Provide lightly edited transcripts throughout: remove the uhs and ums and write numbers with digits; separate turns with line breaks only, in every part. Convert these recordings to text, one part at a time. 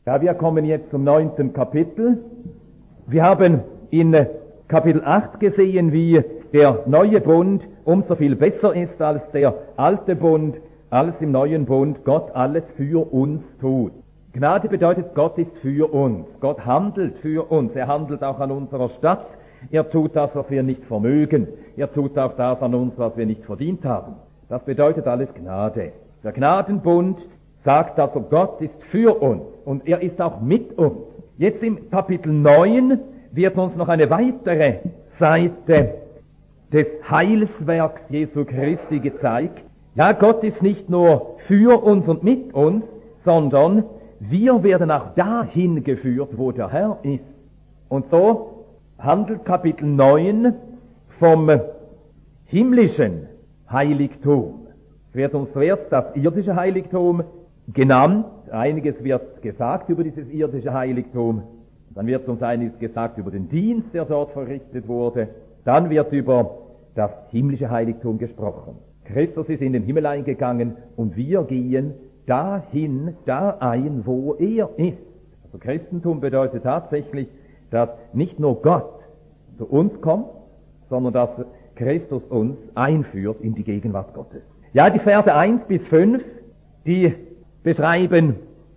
Ja, wir kommen jetzt zum 9. Kapitel. Wir haben in Kapitel 8 gesehen, wie der neue Bund umso viel besser ist als der alte Bund, alles im neuen Bund, Gott alles für uns tut. Gnade bedeutet, Gott ist für uns. Gott handelt für uns. Er handelt auch an unserer Stadt. Er tut das, was wir nicht vermögen. Er tut auch das an uns, was wir nicht verdient haben. Das bedeutet alles Gnade. Der Gnadenbund sagt also, Gott ist für uns und er ist auch mit uns. Jetzt im Kapitel 9 wird uns noch eine weitere Seite des Heilswerks Jesu Christi gezeigt. Ja, Gott ist nicht nur für uns und mit uns, sondern wir werden auch dahin geführt, wo der Herr ist. Und so handelt Kapitel 9 vom himmlischen Heiligtum. Es wird uns zuerst das irdische Heiligtum genannt. Einiges wird gesagt über dieses irdische Heiligtum. Dann wird uns einiges gesagt über den Dienst, der dort verrichtet wurde. Dann wird über das himmlische Heiligtum gesprochen. Christus ist in den Himmel eingegangen und wir gehen dahin, da ein, wo er ist. Also Christentum bedeutet tatsächlich, dass nicht nur Gott zu uns kommt, sondern dass Christus uns einführt in die Gegenwart Gottes. Ja, die Verse 1 bis 5, die beschreiben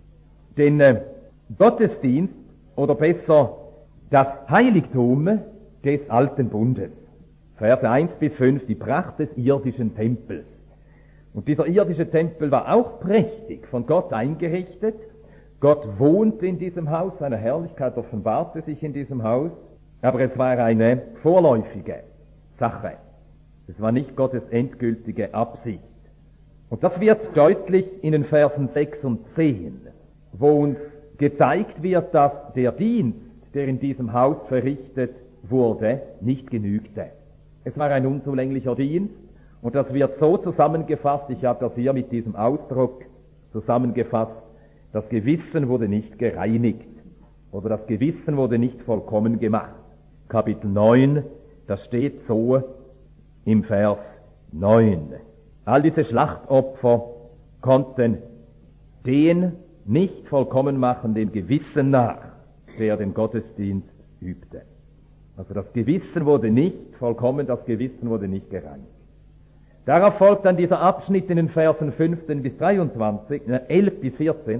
den Gottesdienst oder besser das Heiligtum des alten Bundes. Verse 1 bis 5, die Pracht des irdischen Tempels. Und dieser irdische Tempel war auch prächtig von Gott eingerichtet. Gott wohnte in diesem Haus, seine Herrlichkeit offenbarte sich in diesem Haus, aber es war eine vorläufige Sache. Es war nicht Gottes endgültige Absicht. Und das wird deutlich in den Versen 6 und 10, wo uns gezeigt wird, dass der Dienst, der in diesem Haus verrichtet wurde, nicht genügte. Es war ein unzulänglicher Dienst und das wird so zusammengefasst, ich habe das hier mit diesem Ausdruck zusammengefasst, das Gewissen wurde nicht gereinigt oder das Gewissen wurde nicht vollkommen gemacht. Kapitel 9, das steht so im Vers 9. All diese Schlachtopfer konnten den nicht vollkommen machen, dem Gewissen nach, der den Gottesdienst übte. Also das Gewissen wurde nicht vollkommen, das Gewissen wurde nicht gereinigt. Darauf folgt dann dieser Abschnitt in den Versen 15 bis 23, 11 bis 14,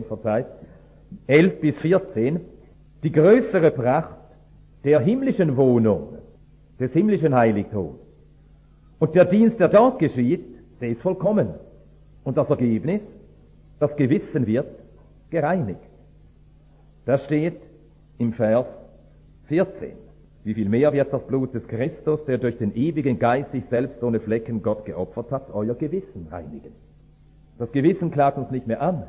11 bis 14, die größere Pracht der himmlischen Wohnung, des himmlischen Heiligtums. Und der Dienst, der dort geschieht, der ist vollkommen. Und das Ergebnis, das Gewissen wird gereinigt. Das steht im Vers 14. Wie viel mehr wird das Blut des Christus, der durch den ewigen Geist sich selbst ohne Flecken Gott geopfert hat, euer Gewissen reinigen. Das Gewissen klagt uns nicht mehr an.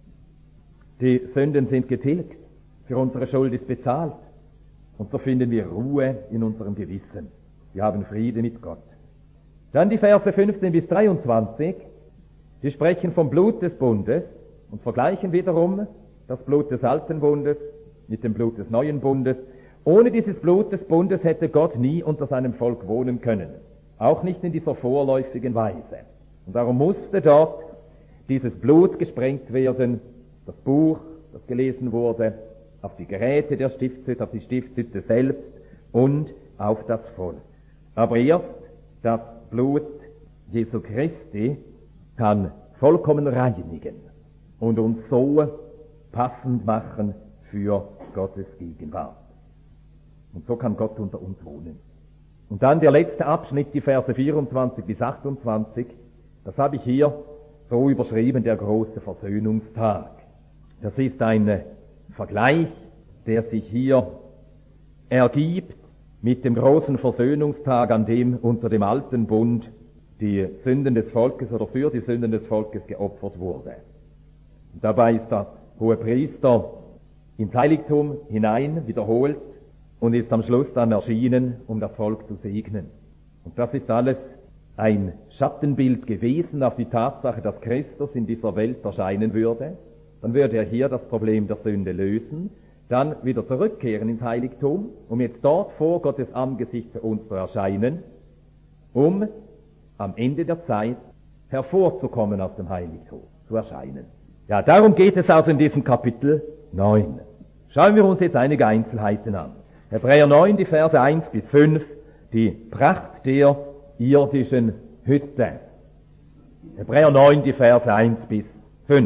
Die Sünden sind getilgt. Für unsere Schuld ist bezahlt. Und so finden wir Ruhe in unserem Gewissen. Wir haben Friede mit Gott. Dann die Verse 15 bis 23, die sprechen vom Blut des Bundes und vergleichen wiederum das Blut des alten Bundes mit dem Blut des neuen Bundes. Ohne dieses Blut des Bundes hätte Gott nie unter seinem Volk wohnen können, auch nicht in dieser vorläufigen Weise. Und darum musste dort dieses Blut gesprengt werden, das Buch, das gelesen wurde, auf die Geräte der Stiftshütte, auf die Stiftshütte selbst und auf das Volk. Aber erst das Blut Jesu Christi kann vollkommen reinigen und uns so passend machen für Gottes Gegenwart. Und so kann Gott unter uns wohnen. Und dann der letzte Abschnitt, die Verse 24 bis 28, das habe ich hier so überschrieben, der große Versöhnungstag. Das ist ein Vergleich, der sich hier ergibt mit dem großen Versöhnungstag, an dem unter dem alten Bund die Sünden des Volkes oder für die Sünden des Volkes geopfert wurde. Und dabei ist der Hohepriester ins Heiligtum hinein wiederholt und ist am Schluss dann erschienen, um das Volk zu segnen. Und das ist alles ein Schattenbild gewesen auf die Tatsache, dass Christus in dieser Welt erscheinen würde. Dann würde er hier das Problem der Sünde lösen, dann wieder zurückkehren ins Heiligtum, um jetzt dort vor Gottes Angesicht für uns zu erscheinen, um am Ende der Zeit hervorzukommen aus dem Heiligtum, zu erscheinen. Ja, darum geht es also in diesem Kapitel 9. Schauen wir uns jetzt einige Einzelheiten an. Hebräer 9, die Verse 1 bis 5, die Pracht der irdischen Hütte. Hebräer 9, die Verse 1 bis 5.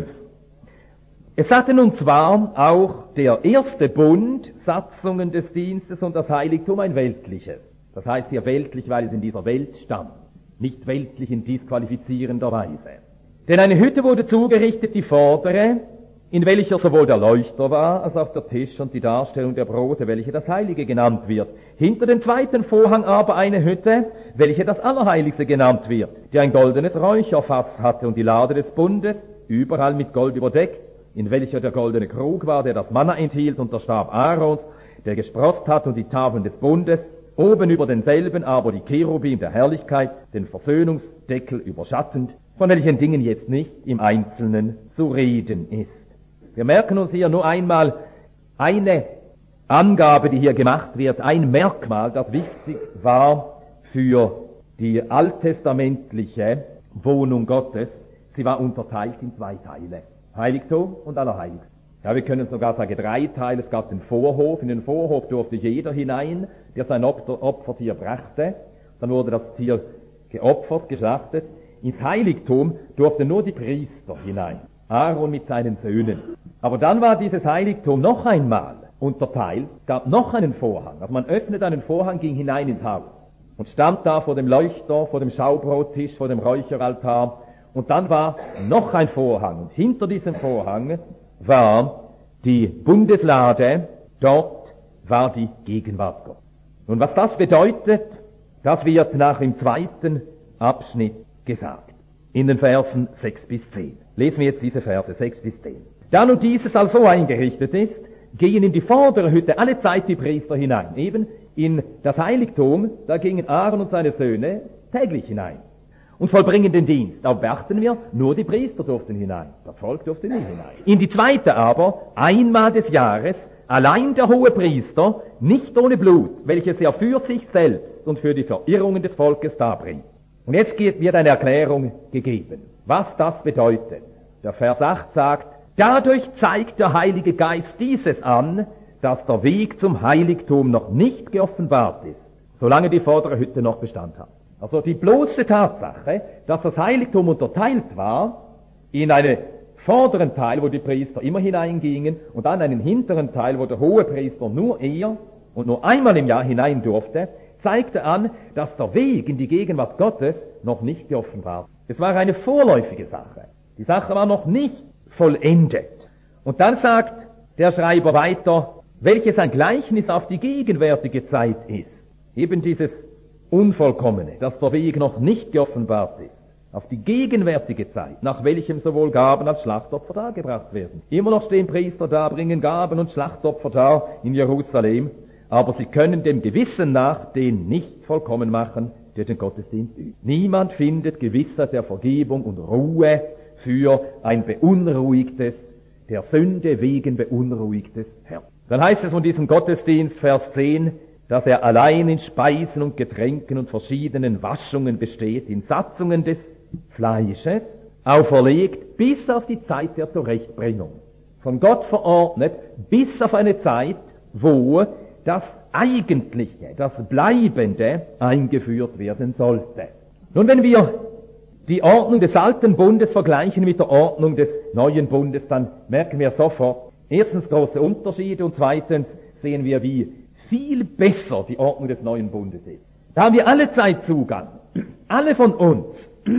Es hatte nun zwar auch der erste Bund Satzungen des Dienstes und das Heiligtum ein weltliches. Das heißt hier weltlich, weil es in dieser Welt stand, nicht weltlich in disqualifizierender Weise. Denn eine Hütte wurde zugerichtet, die vordere, in welcher sowohl der Leuchter war, als auch der Tisch und die Darstellung der Brote, welche das Heilige genannt wird. Hinter dem zweiten Vorhang aber eine Hütte, welche das Allerheiligste genannt wird, die ein goldenes Räucherfass hatte und die Lade des Bundes, überall mit Gold überdeckt, in welcher der goldene Krug war, der das Manna enthielt, und der Stab Aarons, der gesproßt hat, und die Tafeln des Bundes, oben über denselben aber die Cherubim der Herrlichkeit, den Versöhnungsdeckel überschattend, von welchen Dingen jetzt nicht im Einzelnen zu reden ist. Wir merken uns hier nur einmal eine Angabe, die hier gemacht wird, ein Merkmal, das wichtig war für die alttestamentliche Wohnung Gottes. Sie war unterteilt in 2 Teile, Heiligtum und Allerheiligste. Ja, wir können sogar sagen 3 Teile. Es gab den Vorhof. In den Vorhof durfte jeder hinein, der sein Opfertier brachte. Dann wurde das Tier geopfert, geschlachtet. Ins Heiligtum durften nur die Priester hinein, Aaron mit seinen Söhnen. Aber dann war dieses Heiligtum noch einmal unterteilt, gab noch einen Vorhang. Also man öffnet einen Vorhang, ging hinein ins Haus und stand da vor dem Leuchter, vor dem Schaubrottisch, vor dem Räucheraltar. Und dann war noch ein Vorhang. Und hinter diesem Vorhang war die Bundeslade, dort war die Gegenwart Gottes. Nun, was das bedeutet, das wird nach dem 2. Abschnitt gesagt, in den Versen 6 bis 10. Lesen wir jetzt diese Verse 6 bis 10. Da nun dieses also eingerichtet ist, gehen in die vordere Hütte alle Zeit die Priester hinein. Eben in das Heiligtum, da gingen Aaron und seine Söhne täglich hinein und vollbringen den Dienst. Aber beachten wir, nur die Priester durften hinein, das Volk durfte nie hinein. In die zweite aber, einmal des Jahres, allein der hohe Priester, nicht ohne Blut, welches er für sich selbst und für die Verirrungen des Volkes darbringt. Und jetzt wird eine Erklärung gegeben, was das bedeutet. Der Vers 8 sagt, dadurch zeigt der Heilige Geist dieses an, dass der Weg zum Heiligtum noch nicht geoffenbart ist, solange die vordere Hütte noch Bestand hat. Also die bloße Tatsache, dass das Heiligtum unterteilt war in einen vorderen Teil, wo die Priester immer hineingingen, und dann einen hinteren Teil, wo der hohe Priester nur er und nur einmal im Jahr hinein durfte, zeigte an, dass der Weg in die Gegenwart Gottes noch nicht geoffenbart ist. Es war eine vorläufige Sache. Die Sache war noch nicht vollendet. Und dann sagt der Schreiber weiter, welches ein Gleichnis auf die gegenwärtige Zeit ist. Eben dieses Unvollkommene, dass der Weg noch nicht geoffenbart ist. Auf die gegenwärtige Zeit, nach welchem sowohl Gaben als Schlachtopfer dargebracht werden. Immer noch stehen Priester da, bringen Gaben und Schlachtopfer dar in Jerusalem, aber sie können dem Gewissen nach den nicht vollkommen machen, der den Gottesdienst übt. Niemand findet Gewissheit der Vergebung und Ruhe für ein beunruhigtes, der Sünde wegen beunruhigtes Herz. Dann heißt es von diesem Gottesdienst, Vers 10, dass er allein in Speisen und Getränken und verschiedenen Waschungen besteht, in Satzungen des Fleisches, auferlegt bis auf die Zeit der Zurechtbringung. Von Gott verordnet bis auf eine Zeit, wo das Eigentliche, das Bleibende eingeführt werden sollte. Nun, wenn wir die Ordnung des alten Bundes vergleichen mit der Ordnung des neuen Bundes, dann merken wir sofort, erstens große Unterschiede und zweitens sehen wir, wie viel besser die Ordnung des neuen Bundes ist. Da haben wir alle Zeit Zugang, alle von uns,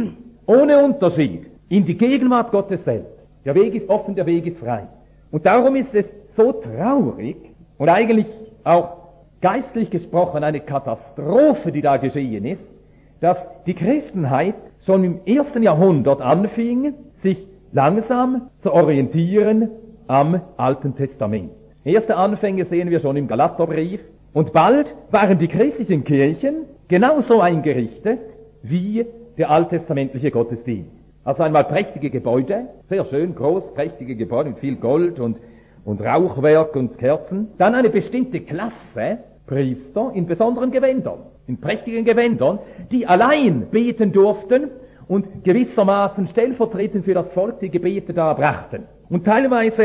ohne Unterschied, in die Gegenwart Gottes selbst. Der Weg ist offen, der Weg ist frei. Und darum ist es so traurig und eigentlich auch geistlich gesprochen eine Katastrophe, die da geschehen ist, dass die Christenheit schon im 1. Jahrhundert anfing, sich langsam zu orientieren am Alten Testament. Erste Anfänge sehen wir schon im Galaterbrief. Und bald waren die christlichen Kirchen genauso eingerichtet wie der alttestamentliche Gottesdienst. Also einmal prächtige Gebäude, sehr schön, groß, prächtige Gebäude mit viel Gold und Rauchwerk und Kerzen. Dann eine bestimmte Klasse Priester in besonderen Gewändern, in prächtigen Gewändern, die allein beten durften und gewissermaßen stellvertretend für das Volk die Gebete darbrachten. Und teilweise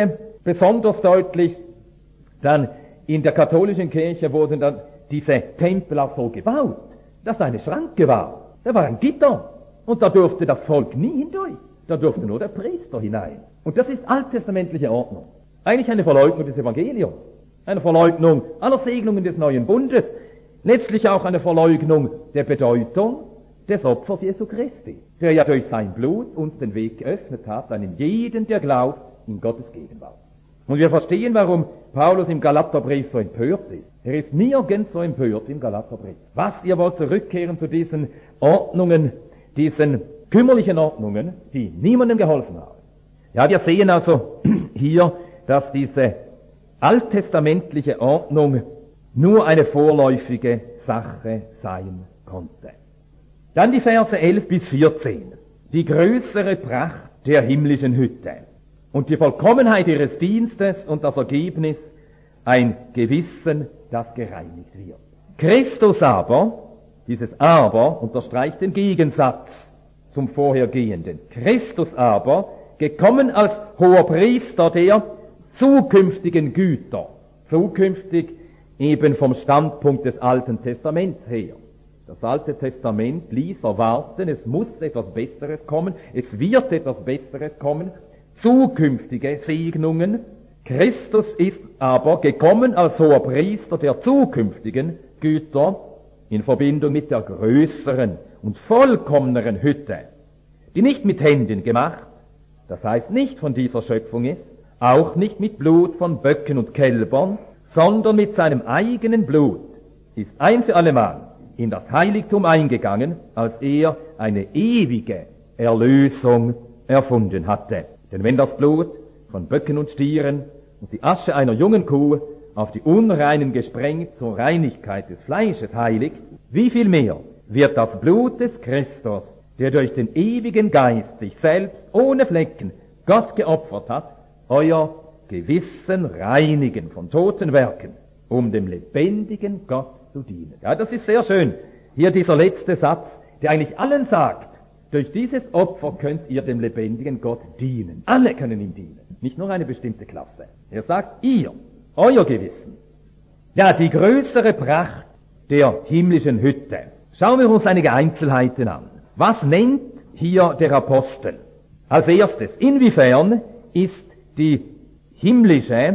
Besonders deutlich dann in der katholischen Kirche wurden dann diese Tempel auch so gebaut, dass eine Schranke war. Da war ein Gitter und da durfte das Volk nie hindurch. Da durfte nur der Priester hinein. Und das ist alttestamentliche Ordnung. Eigentlich eine Verleugnung des Evangeliums. Eine Verleugnung aller Segnungen des neuen Bundes. Letztlich auch eine Verleugnung der Bedeutung des Opfers Jesu Christi, der ja durch sein Blut uns den Weg geöffnet hat, einem jeden, der glaubt, in Gottes Gegenwart. Und wir verstehen, warum Paulus im Galaterbrief so empört ist. Er ist nirgends so empört wie im Galaterbrief. Was, ihr wollt zurückkehren zu diesen Ordnungen, diesen kümmerlichen Ordnungen, die niemandem geholfen haben. Ja, wir sehen also hier, dass diese alttestamentliche Ordnung nur eine vorläufige Sache sein konnte. Dann die Verse 11 bis 14. Die größere Pracht der himmlischen Hütte und die Vollkommenheit ihres Dienstes und das Ergebnis, ein Gewissen, das gereinigt wird. Christus aber, dieses Aber unterstreicht den Gegensatz zum vorhergehenden. Christus aber, gekommen als hoher Priester der zukünftigen Güter, zukünftig eben vom Standpunkt des Alten Testaments her. Das Alte Testament ließ erwarten, es muss etwas Besseres kommen, es wird etwas Besseres kommen, zukünftige Segnungen. Christus ist aber gekommen als hoher Priester der zukünftigen Güter in Verbindung mit der größeren und vollkommeneren Hütte, die nicht mit Händen gemacht, das heißt nicht von dieser Schöpfung ist, auch nicht mit Blut von Böcken und Kälbern, sondern mit seinem eigenen Blut ist ein für allemal in das Heiligtum eingegangen, als er eine ewige Erlösung erfunden hatte. Denn wenn das Blut von Böcken und Stieren und die Asche einer jungen Kuh auf die Unreinen gesprengt zur Reinigkeit des Fleisches heiligt, wie viel mehr wird das Blut des Christus, der durch den ewigen Geist sich selbst ohne Flecken Gott geopfert hat, euer Gewissen reinigen von toten Werken, um dem lebendigen Gott zu dienen. Ja, das ist sehr schön. Hier dieser letzte Satz, der eigentlich allen sagt, durch dieses Opfer könnt ihr dem lebendigen Gott dienen. Alle können ihm dienen, nicht nur eine bestimmte Klasse. Er sagt, ihr, euer Gewissen. Ja, die größere Pracht der himmlischen Hütte. Schauen wir uns einige Einzelheiten an. Was nennt hier der Apostel? Als erstes, inwiefern ist die himmlische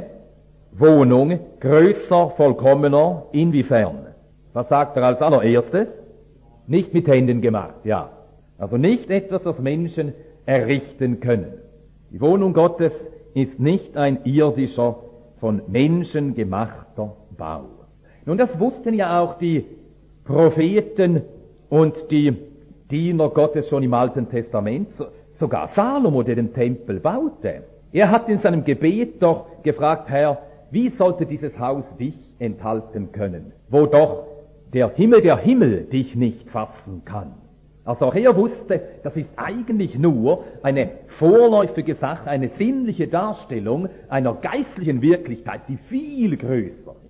Wohnung größer, vollkommener, inwiefern? Was sagt er als allererstes? Nicht mit Händen gemacht, ja. Also nicht etwas, das Menschen errichten können. Die Wohnung Gottes ist nicht ein irdischer, von Menschen gemachter Bau. Nun, das wussten ja auch die Propheten und die Diener Gottes schon im Alten Testament, sogar Salomo, der den Tempel baute. Er hat in seinem Gebet doch gefragt, Herr, wie sollte dieses Haus dich enthalten können, wo doch der Himmel dich nicht fassen kann. Also auch er wusste, das ist eigentlich nur eine vorläufige Sache, eine sinnliche Darstellung einer geistlichen Wirklichkeit, die viel größer ist.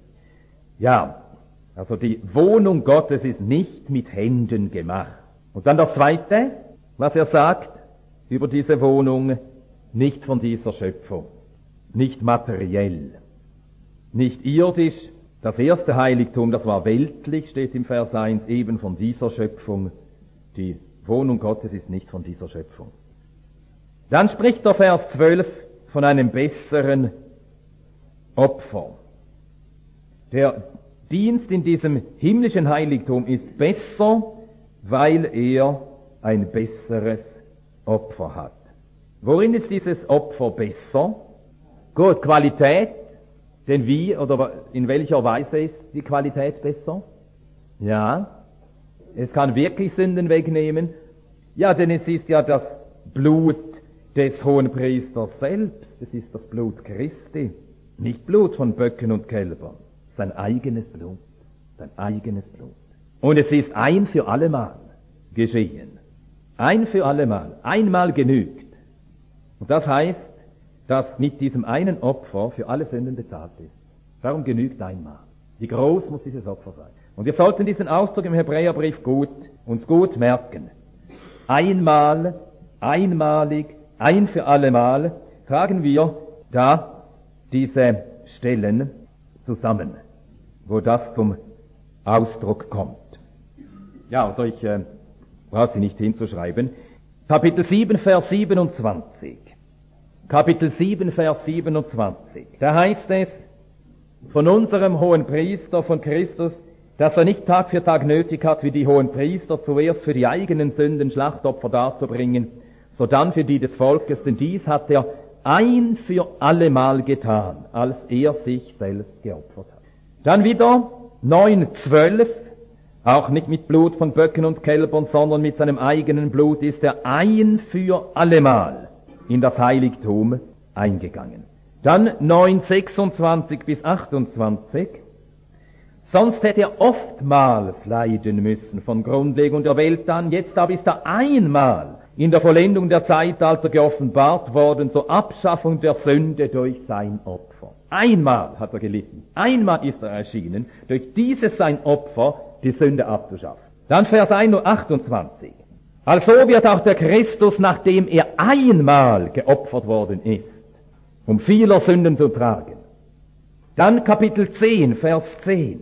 Ja, also die Wohnung Gottes ist nicht mit Händen gemacht. Und dann das Zweite, was er sagt über diese Wohnung, nicht von dieser Schöpfung, nicht materiell, nicht irdisch. Das erste Heiligtum, das war weltlich, steht im Vers 1, eben von dieser Schöpfung. Die Wohnung Gottes ist nicht von dieser Schöpfung. Dann spricht der Vers 12 von einem besseren Opfer. Der Dienst in diesem himmlischen Heiligtum ist besser, weil er ein besseres Opfer hat. Worin ist dieses Opfer besser? Gut, Qualität. Denn wie oder in welcher Weise ist die Qualität besser? Ja, es kann wirklich Sünden wegnehmen. Ja, denn es ist ja das Blut des Hohenpriesters selbst. Es ist das Blut Christi. Nicht Blut von Böcken und Kälbern. Sein eigenes Blut. Sein eigenes Blut. Und es ist ein für allemal geschehen. Ein für allemal. Einmal genügt. Und das heißt, dass mit diesem einen Opfer für alle Sünden bezahlt ist. Darum genügt einmal. Wie groß muss dieses Opfer sein? Und wir sollten diesen Ausdruck im Hebräerbrief uns gut merken. Einmal, einmalig, ein für allemal tragen wir da diese Stellen zusammen, wo das zum Ausdruck kommt. Ja, also ich brauche sie nicht hinzuschreiben. Kapitel 7, Vers 27. Kapitel 7, Vers 27. Da heißt es von unserem hohen Priester, von Christus, dass er nicht Tag für Tag nötig hat, wie die hohen Priester, zuerst für die eigenen Sünden Schlachtopfer darzubringen, sodann für die des Volkes, denn dies hat er ein für allemal getan, als er sich selbst geopfert hat. Dann wieder 9,12, auch nicht mit Blut von Böcken und Kälbern, sondern mit seinem eigenen Blut ist er ein für allemal in das Heiligtum eingegangen. Dann 9,26 bis 28. Sonst hätte er oftmals leiden müssen von Grundlegung der Welt an. Jetzt aber ist er einmal in der Vollendung der Zeitalter geoffenbart worden zur Abschaffung der Sünde durch sein Opfer. Einmal hat er gelitten. Einmal ist er erschienen, durch dieses sein Opfer die Sünde abzuschaffen. Dann Vers 28. Also wird auch der Christus, nachdem er einmal geopfert worden ist, um vieler Sünden zu tragen. Dann Kapitel 10, Vers 10.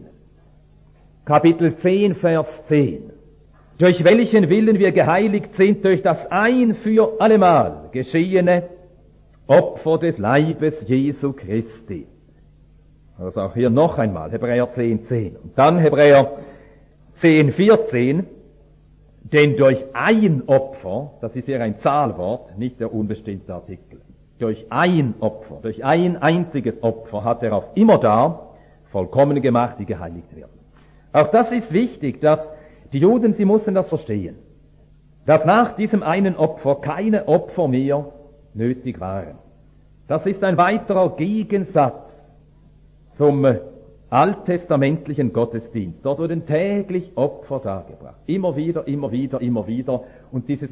Kapitel 10, Vers 10. Durch welchen Willen wir geheiligt sind, durch das ein für allemal geschehene Opfer des Leibes Jesu Christi. Also auch hier noch einmal Hebräer 10, 10. Und dann Hebräer 10, 14. Denn durch ein Opfer, das ist hier ein Zahlwort, nicht der unbestimmte Artikel, durch ein Opfer, durch ein einziges Opfer hat er auf immer da vollkommen gemacht, die geheiligt werden. Auch das ist wichtig, dass die Juden, sie mussten das verstehen, dass nach diesem einen Opfer keine Opfer mehr nötig waren. Das ist ein weiterer Gegensatz zum alttestamentlichen Gottesdienst. Dort wurden täglich Opfer dargebracht. Immer wieder, immer wieder, immer wieder. Und diese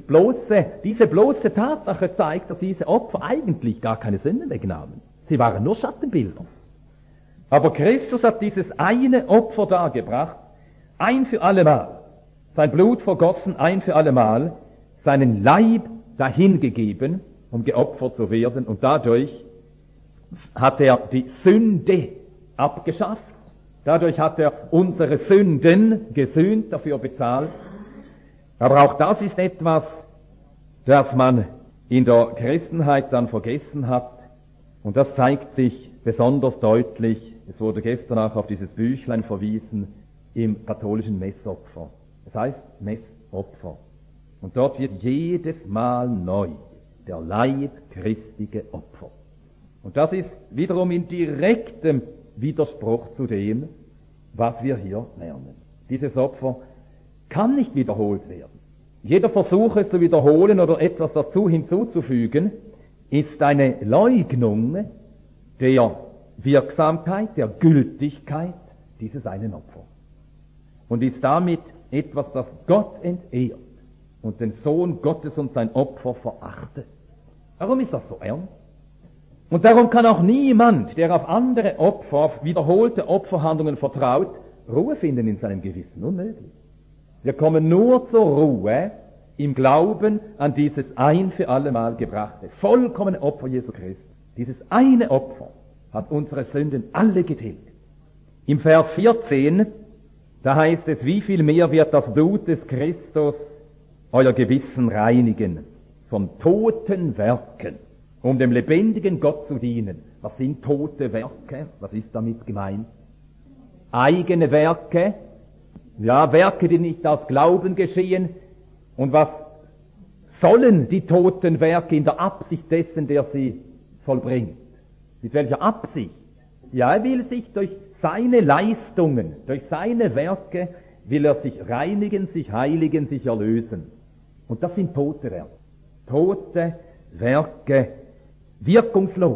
bloße Tatsache zeigt, dass diese Opfer eigentlich gar keine Sünden wegnahmen. Sie waren nur Schattenbilder. Aber Christus hat dieses eine Opfer dargebracht, ein für allemal. Sein Blut vergossen, ein für allemal, seinen Leib dahingegeben, um geopfert zu werden. Und dadurch hat er die Sünde abgeschafft. Dadurch hat er unsere Sünden gesühnt, dafür bezahlt. Aber auch das ist etwas, das man in der Christenheit dann vergessen hat. Und das zeigt sich besonders deutlich, es wurde gestern auch auf dieses Büchlein verwiesen, im katholischen Messopfer. Das heißt Messopfer. Und dort wird jedes Mal neu der Leib Christi geopfert. Und das ist wiederum in direktem Widerspruch zu dem, was wir hier lernen. Dieses Opfer kann nicht wiederholt werden. Jeder Versuch, es zu wiederholen oder etwas dazu hinzuzufügen, ist eine Leugnung der Wirksamkeit, der Gültigkeit dieses einen Opfers. Und ist damit etwas, das Gott entehrt und den Sohn Gottes und sein Opfer verachtet. Warum ist das so ernst? Und darum kann auch niemand, der auf andere Opfer, auf wiederholte Opferhandlungen vertraut, Ruhe finden in seinem Gewissen. Unmöglich. Wir kommen nur zur Ruhe im Glauben an dieses ein für allemal gebrachte, vollkommene Opfer Jesu Christi. Dieses eine Opfer hat unsere Sünden alle getilgt. Im Vers 14, da heißt es, wie viel mehr wird das Blut des Christus euer Gewissen reinigen von toten Werken, um dem lebendigen Gott zu dienen. Was sind tote Werke? Was ist damit gemeint? Eigene Werke, ja, Werke, die nicht aus Glauben geschehen. Und was sollen die toten Werke in der Absicht dessen, der sie vollbringt? Mit welcher Absicht? Ja, er will sich durch seine Leistungen, durch seine Werke, will er sich reinigen, sich heiligen, sich erlösen. Und das sind tote Werke. Tote Werke, wirkungslos,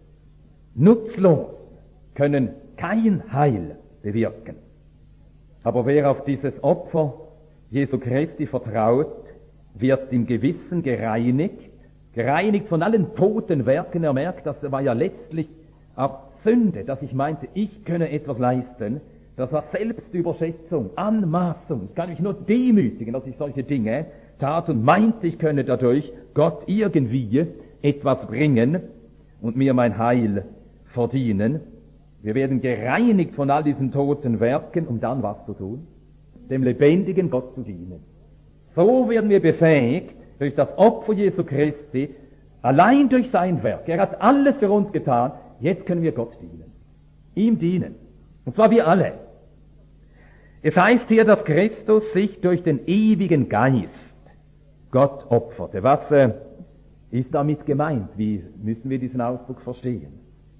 nutzlos, können kein Heil bewirken. Aber wer auf dieses Opfer Jesu Christi vertraut, wird im Gewissen gereinigt von allen toten Werken. Er merkt, das war ja letztlich auch Sünde, dass ich meinte, ich könne etwas leisten. Das war Selbstüberschätzung, Anmaßung. Ich kann mich nur demütigen, dass ich solche Dinge tat und meinte, ich könne dadurch Gott irgendwie etwas bringen und mir mein Heil verdienen. Wir werden gereinigt von all diesen toten Werken, um dann was zu tun? Dem lebendigen Gott zu dienen. So werden wir befähigt, durch das Opfer Jesu Christi, allein durch sein Werk. Er hat alles für uns getan. Jetzt können wir Gott dienen. Ihm dienen. Und zwar wir alle. Es heißt hier, dass Christus sich durch den ewigen Geist Gott opferte. Was ist damit gemeint? Wie müssen wir diesen Ausdruck verstehen?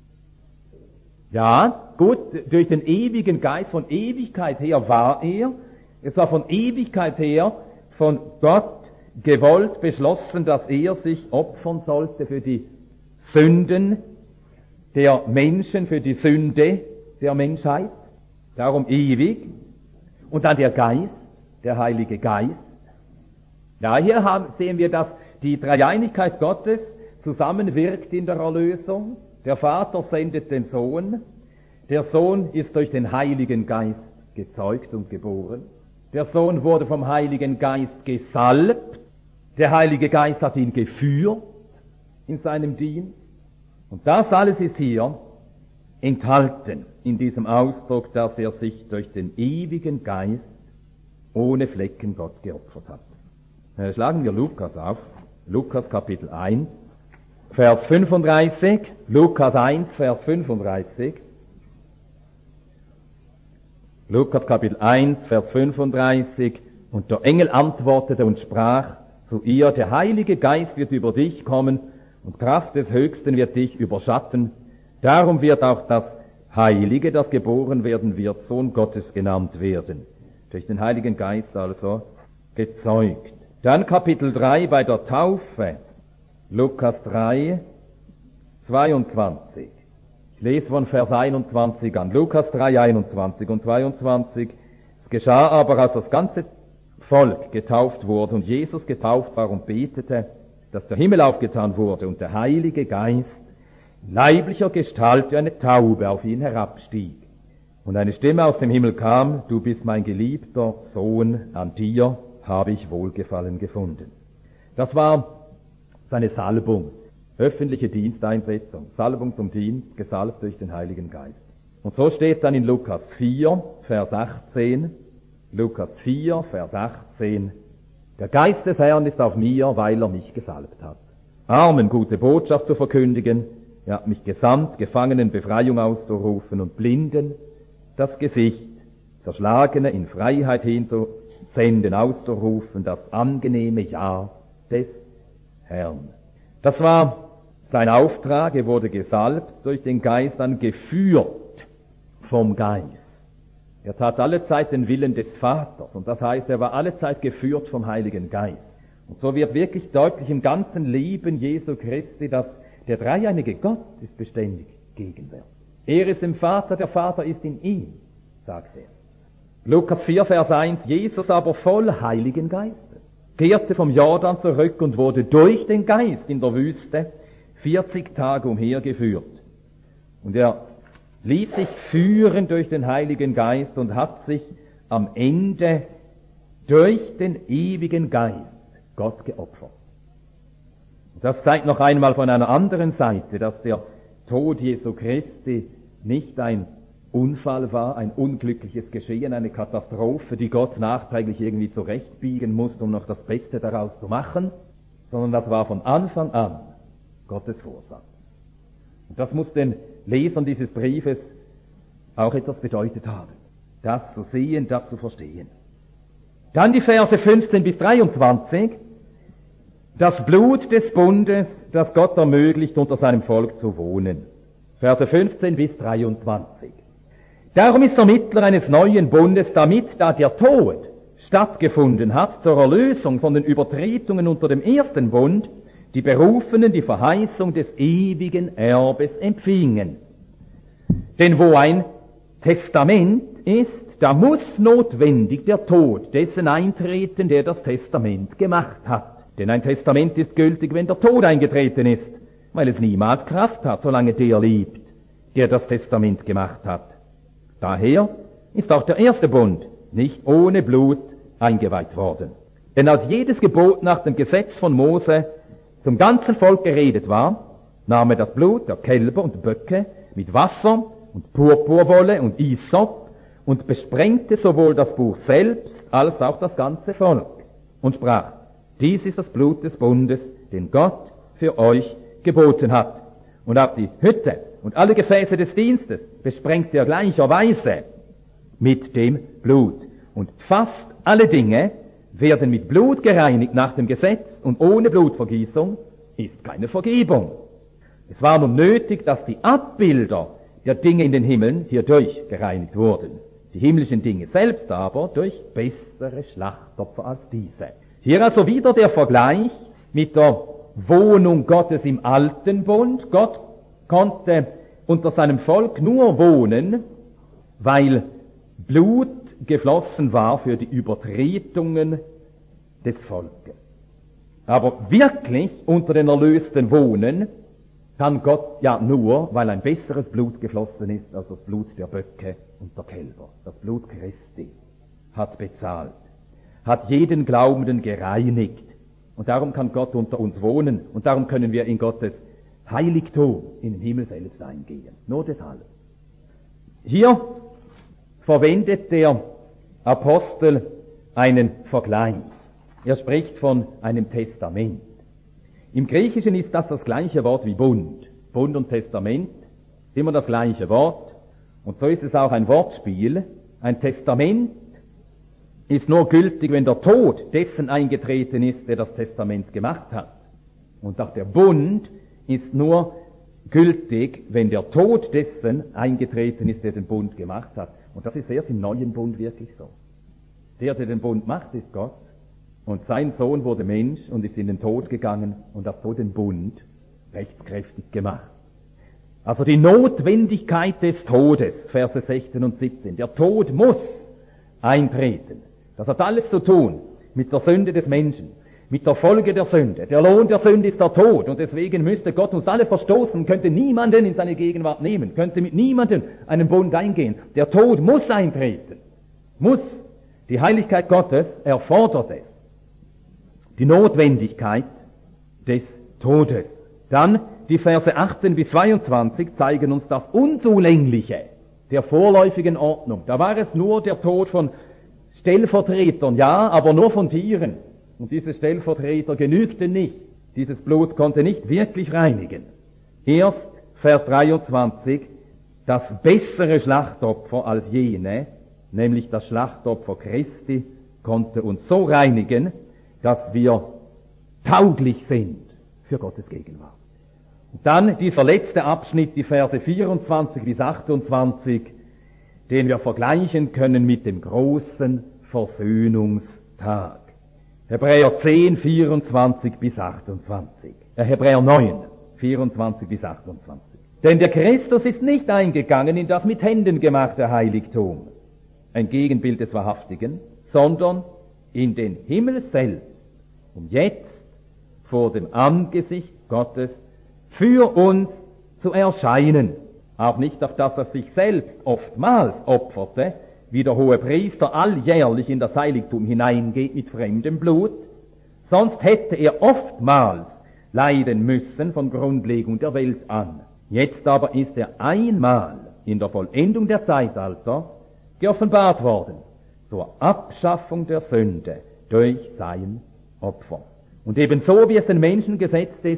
Ja, gut, durch den ewigen Geist, von Ewigkeit her war er. Es war von Ewigkeit her von Gott gewollt, beschlossen, dass er sich opfern sollte für die Sünden der Menschen, für die Sünde der Menschheit. Darum ewig. Und dann der Geist, der Heilige Geist. Ja, hier sehen wir, dass die Dreieinigkeit Gottes zusammenwirkt in der Erlösung. Der Vater sendet den Sohn. Der Sohn ist durch den Heiligen Geist gezeugt und geboren. Der Sohn wurde vom Heiligen Geist gesalbt. Der Heilige Geist hat ihn geführt in seinem Dienst. Und das alles ist hier enthalten in diesem Ausdruck, dass er sich durch den ewigen Geist ohne Flecken Gott geopfert hat. Schlagen wir Lukas auf. Lukas Kapitel 1, Vers 35. Lukas 1, Vers 35. Lukas Kapitel 1, Vers 35. Und der Engel antwortete und sprach zu ihr, der Heilige Geist wird über dich kommen und Kraft des Höchsten wird dich überschatten. Darum wird auch das Heilige, das geboren werden wird, Sohn Gottes genannt werden. Durch den Heiligen Geist also gezeugt. Dann Kapitel 3 bei der Taufe. Lukas 3, 22. Ich lese von Vers 21 an. Lukas 3, 21 und 22. Es geschah aber, als das ganze Volk getauft wurde und Jesus getauft war und betete, dass der Himmel aufgetan wurde und der Heilige Geist in leiblicher Gestalt wie eine Taube auf ihn herabstieg. Und eine Stimme aus dem Himmel kam, du bist mein geliebter Sohn, an dir habe ich Wohlgefallen gefunden. Das war seine Salbung, öffentliche Diensteinsetzung, Salbung zum Dienst, gesalbt durch den Heiligen Geist. Und so steht dann in Lukas 4, Vers 18, Lukas 4, Vers 18, der Geist des Herrn ist auf mir, weil er mich gesalbt hat, Armen gute Botschaft zu verkündigen. Er hat mich gesandt, Gefangenen Befreiung auszurufen und Blinden das Gesicht, Zerschlagene in Freiheit hinzusenden, auszurufen, das angenehme Jahr des Herrn. Das war sein Auftrag, er wurde gesalbt durch den Geist, dann geführt vom Geist. Er tat allezeit den Willen des Vaters und das heißt, er war allezeit geführt vom Heiligen Geist. Und so wird wirklich deutlich im ganzen Leben Jesu Christi, dass der dreieinige Gott ist beständig gegenwärtig. Er ist im Vater, der Vater ist in ihm, sagt er. Lukas 4, Vers 1, Jesus aber voll Heiligen Geistes kehrte vom Jordan zurück und wurde durch den Geist in der Wüste 40 Tage umhergeführt. Und er ließ sich führen durch den Heiligen Geist und hat sich am Ende durch den ewigen Geist Gott geopfert. Das zeigt noch einmal von einer anderen Seite, dass der Tod Jesu Christi nicht ein Unfall war, ein unglückliches Geschehen, eine Katastrophe, die Gott nachträglich irgendwie zurechtbiegen musste, um noch das Beste daraus zu machen, sondern das war von Anfang an Gottes Vorsatz. Und das muss den Lesern dieses Briefes auch etwas bedeutet haben, das zu sehen, das zu verstehen. Dann die Verse 15 bis 23. Das Blut des Bundes, das Gott ermöglicht, unter seinem Volk zu wohnen. Verse 15 bis 23. Darum ist der Mittler eines neuen Bundes, damit, da der Tod stattgefunden hat, zur Erlösung von den Übertretungen unter dem ersten Bund, die Berufenen die Verheißung des ewigen Erbes empfingen. Denn wo ein Testament ist, da muss notwendig der Tod dessen eintreten, der das Testament gemacht hat. Denn ein Testament ist gültig, wenn der Tod eingetreten ist, weil es niemals Kraft hat, solange der lebt, der das Testament gemacht hat. Daher ist auch der erste Bund nicht ohne Blut eingeweiht worden. Denn als jedes Gebot nach dem Gesetz von Mose zum ganzen Volk geredet war, nahm er das Blut der Kälber und Böcke mit Wasser und Purpurwolle und Isop und besprengte sowohl das Buch selbst als auch das ganze Volk und sprach: Dies ist das Blut des Bundes, den Gott für euch geboten hat. Und auch die Hütte und alle Gefäße des Dienstes besprengte er gleicherweise mit dem Blut. Und fast alle Dinge werden mit Blut gereinigt nach dem Gesetz, und ohne Blutvergießung ist keine Vergebung. Es war nun nötig, dass die Abbilder der Dinge in den Himmeln hierdurch gereinigt wurden. Die himmlischen Dinge selbst aber durch bessere Schlachtopfer als diese. Hier also wieder der Vergleich mit der Wohnung Gottes im alten Bund. Gott konnte unter seinem Volk nur wohnen, weil Blut geflossen war für die Übertretungen des Volkes. Aber wirklich unter den Erlösten wohnen kann Gott ja nur, weil ein besseres Blut geflossen ist als das Blut der Böcke und der Kälber. Das Blut Christi hat bezahlt, hat jeden Glaubenden gereinigt. Und darum kann Gott unter uns wohnen, und darum können wir in Gottes Heiligtum, in den Himmel selbst eingehen. Nur deshalb. Hier verwendet der Apostel einen Vergleich. Er spricht von einem Testament. Im Griechischen ist das gleiche Wort wie Bund. Bund und Testament, immer das gleiche Wort. Und so ist es auch ein Wortspiel. Ein Testament ist nur gültig, wenn der Tod dessen eingetreten ist, der das Testament gemacht hat. Und auch der Bund ist nur gültig, wenn der Tod dessen eingetreten ist, der den Bund gemacht hat. Und das ist erst im neuen Bund wirklich so. Der den Bund macht, ist Gott. Und sein Sohn wurde Mensch und ist in den Tod gegangen und hat so den Bund rechtskräftig gemacht. Also die Notwendigkeit des Todes, Verse 16 und 17. Der Tod muss eintreten. Das hat alles zu tun mit der Sünde des Menschen, mit der Folge der Sünde. Der Lohn der Sünde ist der Tod, und deswegen müsste Gott uns alle verstoßen, könnte niemanden in seine Gegenwart nehmen, könnte mit niemandem einen Bund eingehen. Der Tod muss eintreten. Muss. Die Heiligkeit Gottes erfordert es. Die Notwendigkeit des Todes. Dann die Verse 18 bis 22 zeigen uns das Unzulängliche der vorläufigen Ordnung. Da war es nur der Tod von Stellvertretern, ja, aber nur von Tieren. Und diese Stellvertreter genügten nicht. Dieses Blut konnte nicht wirklich reinigen. Erst Vers 23, das bessere Schlachtopfer als jene, nämlich das Schlachtopfer Christi, konnte uns so reinigen, dass wir tauglich sind für Gottes Gegenwart. Und dann dieser letzte Abschnitt, die Verse 24 bis 28, den wir vergleichen können mit dem großen Versöhnungstag. Hebräer 10, 24 bis 28. Hebräer 9, 24 bis 28. Denn der Christus ist nicht eingegangen in das mit Händen gemachte Heiligtum, ein Gegenbild des Wahrhaftigen, sondern in den Himmel selbst, um jetzt vor dem Angesicht Gottes für uns zu erscheinen. Auch nicht auf das er sich selbst oftmals opferte, wie der Hohepriester alljährlich in das Heiligtum hineingeht mit fremdem Blut, sonst hätte er oftmals leiden müssen von Grundlegung der Welt an. Jetzt aber ist er einmal in der Vollendung der Zeitalter geoffenbart worden, zur Abschaffung der Sünde durch sein Opfer. Und ebenso wie es den Menschen gesetzt ist,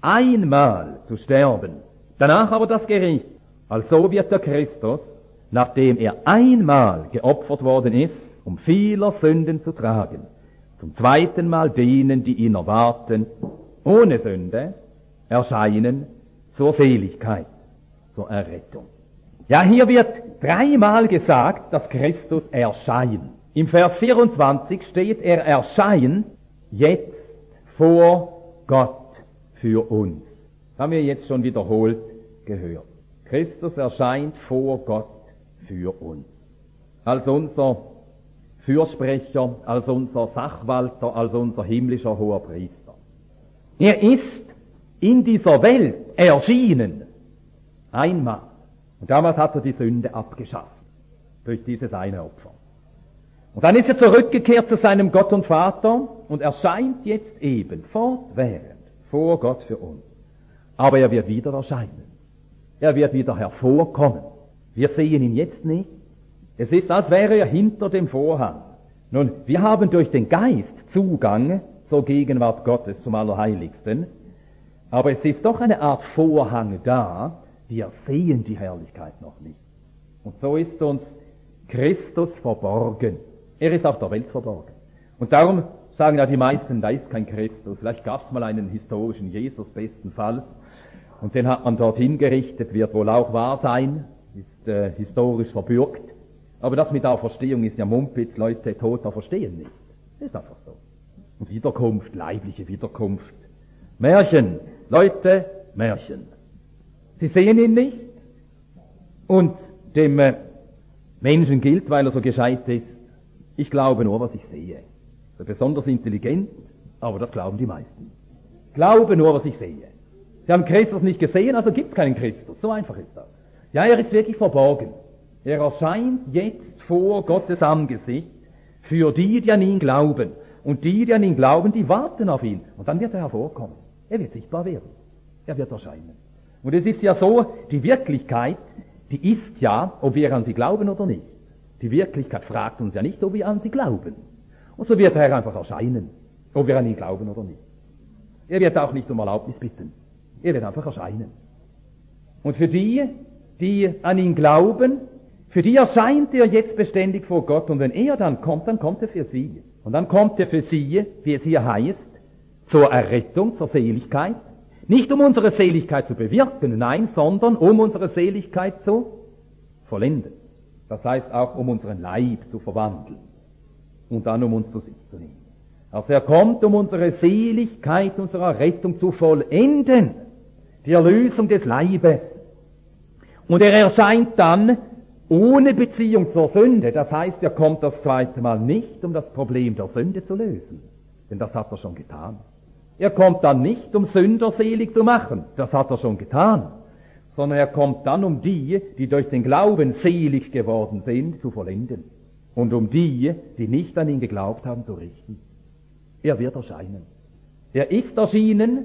einmal zu sterben, danach aber das Gericht. Also wird der Christus, nachdem er einmal geopfert worden ist, um vieler Sünden zu tragen, zum zweiten Mal denen, die ihn erwarten, ohne Sünde, erscheinen zur Seligkeit, zur Errettung. Ja, hier wird dreimal gesagt, dass Christus erscheint. Im Vers 24 steht, er erscheint jetzt vor Gott für uns. Das haben wir jetzt schon wiederholt gehört. Christus erscheint vor Gott für uns. Als unser Fürsprecher, als unser Sachwalter, als unser himmlischer Hoherpriester. Er ist in dieser Welt erschienen. Einmal. Und damals hat er die Sünde abgeschafft. Durch dieses eine Opfer. Und dann ist er zurückgekehrt zu seinem Gott und Vater und erscheint jetzt eben fortwährend vor Gott für uns. Aber er wird wieder erscheinen. Er wird wieder hervorkommen. Wir sehen ihn jetzt nicht. Es ist, als wäre er hinter dem Vorhang. Nun, wir haben durch den Geist Zugang zur Gegenwart Gottes, zum Allerheiligsten. Aber es ist doch eine Art Vorhang da. Wir sehen die Herrlichkeit noch nicht. Und so ist uns Christus verborgen. Er ist auch der Welt verborgen. Und darum sagen ja die meisten, da ist kein Christus. Vielleicht gab es mal einen historischen Jesus bestenfalls. Und den hat man dorthin gerichtet, wird wohl auch wahr sein, ist historisch verbürgt. Aber das mit Auferstehung ist ja Mumpitz, Leute, Toter verstehen nicht. Das ist einfach so. Und Wiederkunft, leibliche Wiederkunft. Märchen, Leute, Märchen. Sie sehen ihn nicht. Und dem Menschen gilt, weil er so gescheit ist, ich glaube nur, was ich sehe. So besonders intelligent, aber das glauben die meisten. Glaube nur, was ich sehe. Sie haben Christus nicht gesehen, also gibt es keinen Christus. So einfach ist das. Ja, er ist wirklich verborgen. Er erscheint jetzt vor Gottes Angesicht für die, die an ihn glauben. Und die an ihn glauben, die warten auf ihn. Und dann wird er hervorkommen. Er wird sichtbar werden. Er wird erscheinen. Und es ist ja so, die Wirklichkeit, die ist ja, ob wir an sie glauben oder nicht. Die Wirklichkeit fragt uns ja nicht, ob wir an sie glauben. Und so wird er einfach erscheinen, ob wir an ihn glauben oder nicht. Er wird auch nicht um Erlaubnis bitten. Er wird einfach erscheinen. Und für die, die an ihn glauben, für die erscheint er jetzt beständig vor Gott. Und wenn er dann kommt er für sie. Und dann kommt er für sie, wie es hier heißt, zur Errettung, zur Seligkeit. Nicht um unsere Seligkeit zu bewirken, nein, sondern um unsere Seligkeit zu vollenden. Das heißt auch, um unseren Leib zu verwandeln. Und dann um uns zu sich zu nehmen. Also er kommt, um unsere Seligkeit, unsere Errettung zu vollenden. Die Erlösung des Leibes. Und er erscheint dann ohne Beziehung zur Sünde. Das heißt, er kommt das zweite Mal nicht, um das Problem der Sünde zu lösen. Denn das hat er schon getan. Er kommt dann nicht, um Sünder selig zu machen. Das hat er schon getan. Sondern er kommt dann, um die, die durch den Glauben selig geworden sind, zu vollenden. Und um die, die nicht an ihn geglaubt haben, zu richten. Er wird erscheinen. Er ist erschienen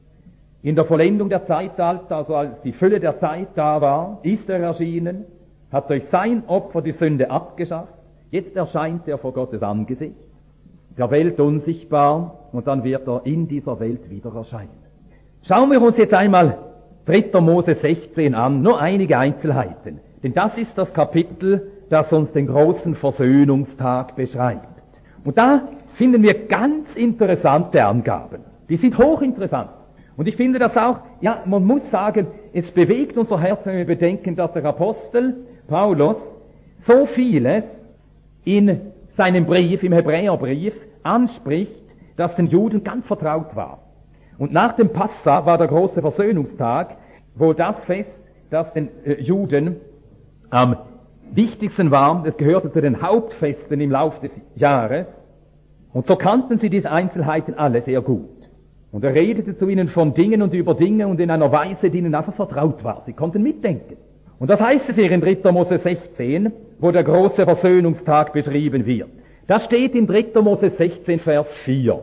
in der Vollendung der Zeitalter, also als die Fülle der Zeit da war, ist er erschienen, hat durch sein Opfer die Sünde abgeschafft. Jetzt erscheint er vor Gottes Angesicht, der Welt unsichtbar, und dann wird er in dieser Welt wieder erscheinen. Schauen wir uns jetzt einmal 3. Mose 16 an, nur einige Einzelheiten. Denn das ist das Kapitel, das uns den großen Versöhnungstag beschreibt. Und da finden wir ganz interessante Angaben. Die sind hochinteressant. Und ich finde das auch, ja, man muss sagen, es bewegt unser Herz, wenn wir bedenken, dass der Apostel Paulus so vieles in seinem Brief, im Hebräerbrief, anspricht, das den Juden ganz vertraut war. Und nach dem Passa war der große Versöhnungstag, wo das Fest, das den Juden am wichtigsten war, es gehörte zu den Hauptfesten im Lauf des Jahres. Und so kannten sie diese Einzelheiten alle sehr gut. Und er redete zu ihnen von Dingen und über Dinge und in einer Weise, die ihnen einfach vertraut war. Sie konnten mitdenken. Und das heißt es hier in 3. Mose 16, wo der große Versöhnungstag beschrieben wird. Das steht in 3. Mose 16, Vers 4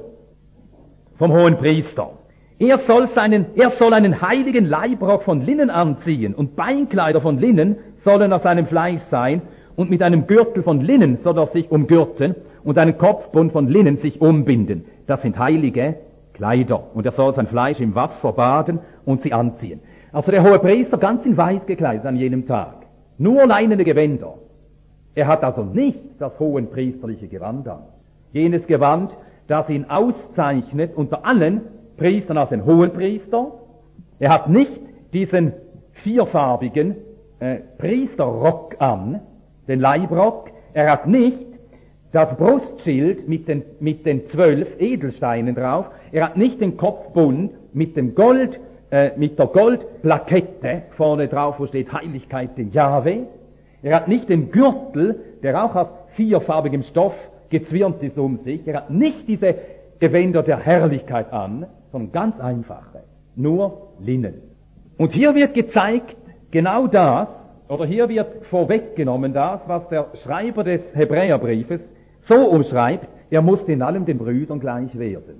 vom Hohenpriester. Er soll einen heiligen Leibrock von Linnen anziehen und Beinkleider von Linnen sollen aus seinem Fleisch sein und mit einem Gürtel von Linnen soll er sich umgürten und einen Kopfbund von Linnen sich umbinden. Das sind heilige Kleider. Und er soll sein Fleisch im Wasser baden und sie anziehen. Also der Hohepriester ganz in weiß gekleidet an jenem Tag. Nur leinene Gewänder. Er hat also nicht das hohenpriesterliche Gewand an. Jenes Gewand, das ihn auszeichnet unter allen Priestern als den Hohenpriester. Er hat nicht diesen vierfarbigen Priesterrock an, den Leibrock. Er hat nicht das Brustschild mit den 12 Edelsteinen drauf. Er hat nicht den Kopfbund mit dem Gold, mit der Goldplakette vorne drauf, wo steht Heiligkeit den Jahwe. Er hat nicht den Gürtel, der auch aus vierfarbigem Stoff gezwirnt ist um sich. Er hat nicht diese Gewänder der Herrlichkeit an, sondern ganz einfache, nur Linnen. Und hier wird gezeigt, genau das, oder hier wird vorweggenommen das, was der Schreiber des Hebräerbriefes so umschreibt, er musste in allem den Brüdern gleich werden.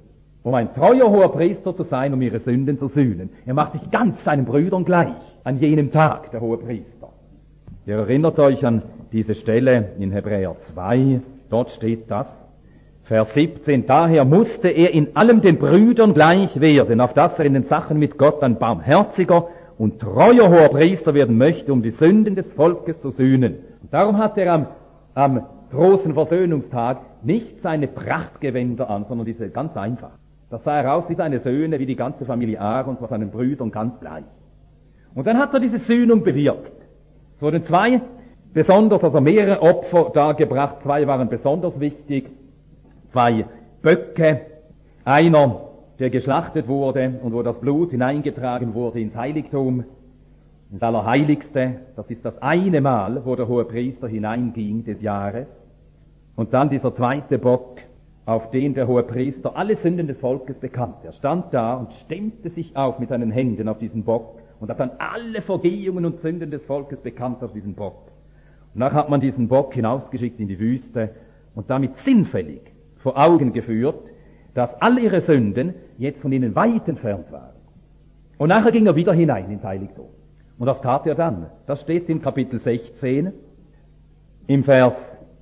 um ein treuer hoher Priester zu sein, um ihre Sünden zu sühnen. Er macht sich ganz seinen Brüdern gleich an jenem Tag, der hohe Priester. Ihr erinnert euch an diese Stelle in Hebräer 2, dort steht das, Vers 17, daher musste er in allem den Brüdern gleich werden, auf dass er in den Sachen mit Gott ein barmherziger und treuer hoher Priester werden möchte, um die Sünden des Volkes zu sühnen. Und darum hat er am großen Versöhnungstag nicht seine Prachtgewänder an, sondern diese ganz einfach. Das sah er aus wie seine Söhne, wie die ganze Familie Aarons, von seinen Brüdern ganz gleich. Und dann hat er diese Sühnung bewirkt. Es wurden mehrere Opfer dargebracht, 2 waren besonders wichtig. 2 Böcke, einer, der geschlachtet wurde und wo das Blut hineingetragen wurde ins Heiligtum, ins Allerheiligste. Das ist das eine Mal, wo der hohe Priester hineinging des Jahres. Und dann dieser 2. Bock, auf den der hohe Priester alle Sünden des Volkes bekannte. Er stand da und stemmte sich auf mit seinen Händen auf diesen Bock und hat dann alle Vergehungen und Sünden des Volkes bekannt auf diesen Bock. Und danach hat man diesen Bock hinausgeschickt in die Wüste und damit sinnfällig vor Augen geführt, dass all ihre Sünden jetzt von ihnen weit entfernt waren. Und nachher ging er wieder hinein ins Heiligtum. Und was tat er dann? Das steht in Kapitel 16, im Vers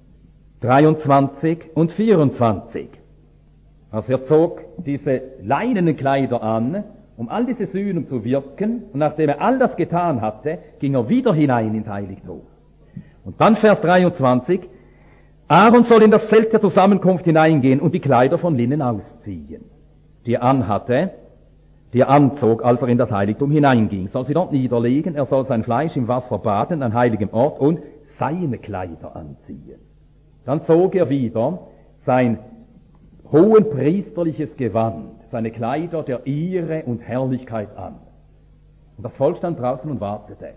23 und 24. Also er zog diese leinenen Kleider an, um all diese Sühnen zu wirken, und nachdem er all das getan hatte, ging er wieder hinein ins Heiligtum. Und dann Vers 23, Aaron soll in das Zelt der Zusammenkunft hineingehen und die Kleider von Linnen ausziehen, die er anhatte, die er anzog, als er in das Heiligtum hineinging. Soll sie dort niederlegen, er soll sein Fleisch im Wasser baden, an heiligem Ort, und seine Kleider anziehen. Dann zog er wieder sein hohenpriesterliches Gewand, seine Kleider der Ehre und Herrlichkeit an. Und das Volk stand draußen und wartete.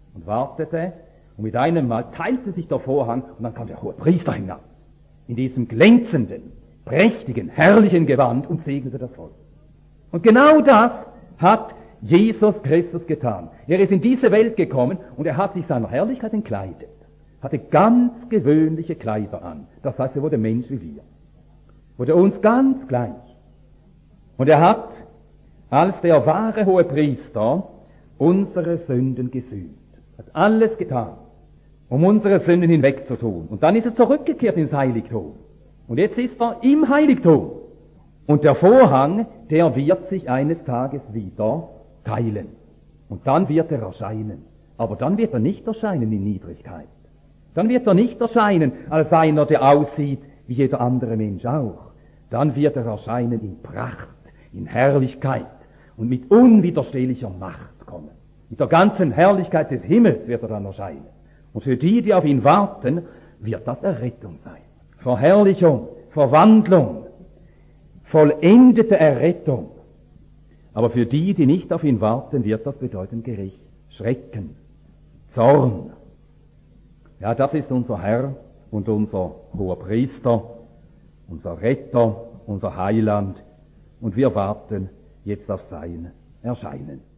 Und mit einem Mal teilte sich der Vorhang und dann kam der hohe Priester hinaus. In diesem glänzenden, prächtigen, herrlichen Gewand und segnete das Volk. Und genau das hat Jesus Christus getan. Er ist in diese Welt gekommen und er hat sich seiner Herrlichkeit entkleidet. Hatte ganz gewöhnliche Kleider an. Das heißt, er wurde Mensch wie wir. Wurde uns ganz gleich. Und er hat als der wahre hohe Priester unsere Sünden gesühnt. Hat alles getan, um unsere Sünden hinwegzutun. Und dann ist er zurückgekehrt ins Heiligtum. Und jetzt ist er im Heiligtum. Und der Vorhang, der wird sich eines Tages wieder teilen. Und dann wird er erscheinen. Aber dann wird er nicht erscheinen in Niedrigkeit. Dann wird er nicht erscheinen als einer, der aussieht wie jeder andere Mensch auch. Dann wird er erscheinen in Pracht, in Herrlichkeit und mit unwiderstehlicher Macht kommen. Mit der ganzen Herrlichkeit des Himmels wird er dann erscheinen. Und für die, die auf ihn warten, wird das Errettung sein. Verherrlichung, Verwandlung, vollendete Errettung. Aber für die, die nicht auf ihn warten, wird das bedeuten Gericht, Schrecken, Zorn. Ja, das ist unser Herr und unser hoher Priester, unser Retter, unser Heiland. Und wir warten jetzt auf sein Erscheinen.